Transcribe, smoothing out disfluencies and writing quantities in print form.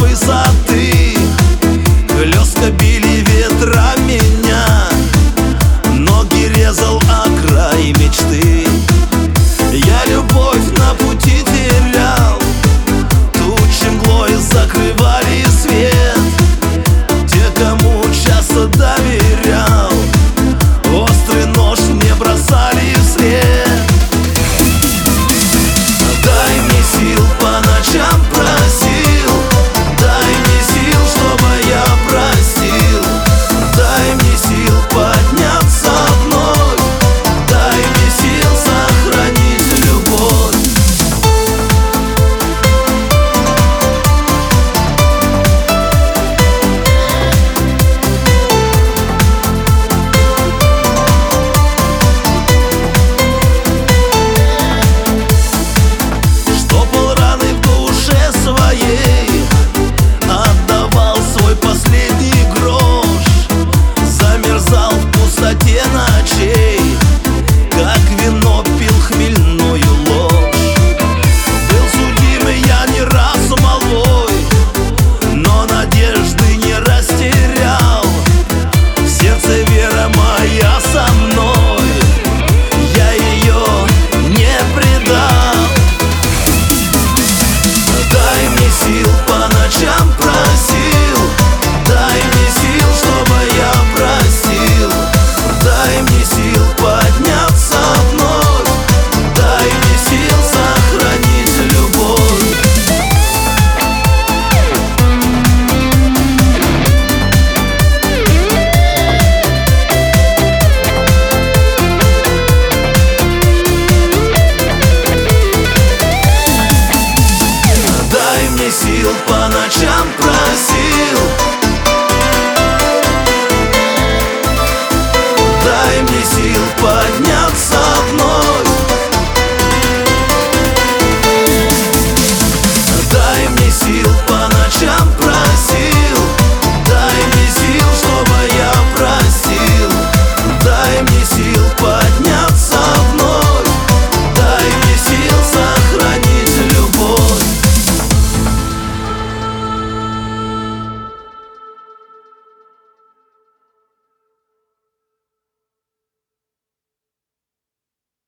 высоты. Хлестко били ветра меня, ноги резал о край мечты. Я любовь на пути терял, тучи мглой закрывали свет. Те, кому часто доверял, острый нож мне бросали вслед. Дай мне сил, по ночам просил, дай мне сил, чтобы я простил. Дай мне сил подняться вновь, дай мне сил сохранить любовь. Штопал раны в душе своей, отдавал свой последний грош. Замерзал в пустоте ночей, как вино пил хмельную ложь. Был судим я не раз умолвой, но надежды не растерял. В сердце вера моя со мной, я ее не предал. Дай мне сил, по ночам просил, дай мне сил, чтобы я простил. Дай мне сил подняться вновь, дай мне сил сохранить любовь. Дай мне сил, по ночам просил.